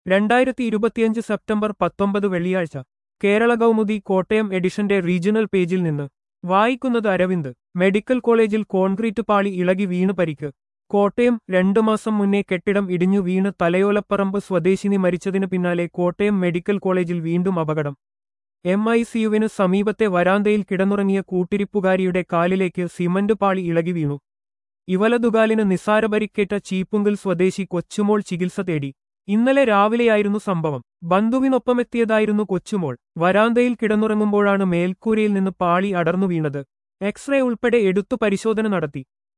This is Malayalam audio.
2025 സെപ്റ്റംബർ 19 വെള്ളിയാഴ്ച കേരള കൗമുദി കോട്ടയം എഡിഷന്റെ റീജിയണൽ പേജിൽ നിന്ന് വായിക്കുന്നത് അരവിന്ദ്. മെഡിക്കൽ കോളേജിൽ കോൺക്രീറ്റ് പാളി ഇളകി വീണ് പരിക്ക്. കോട്ടയം 2 മാസം മുന്നേ കെട്ടിടം ഇടിഞ്ഞു വീണ് തലയോലപ്പറമ്പ് സ്വദേശിനി മരിച്ചതിന് പിന്നാലെ കോട്ടയം മെഡിക്കൽ കോളേജിൽ വീണ്ടും അപകടം. MICUവിന് സമീപത്തെ വരാന്തയിൽ കിടന്നുറങ്ങിയ കൂട്ടിരിപ്പുകാരിയുടെ കാലിലേക്ക് സിമന്റ് പാളി ഇളകി വീണു. ഇവലതുകാലിന് നിസാര പരിക്കേറ്റ ചീപ്പുങ്കൽ സ്വദേശി കൊച്ചുമോൾ ചികിത്സ തേടി. ഇന്നലെ രാവിലെയായിരുന്നു സംഭവം. ബന്ധുവിനൊപ്പമെത്തിയതായിരുന്നു കൊച്ചുമോൾ. വരാന്തയിൽ കിടന്നുറങ്ങുമ്പോഴാണ് മേൽക്കൂരയിൽ നിന്ന് പാളി അടർന്നു വീണത്. എക്സ്റേ ഉൾപ്പെടെ എടുത്തു പരിശോധന നടത്തി.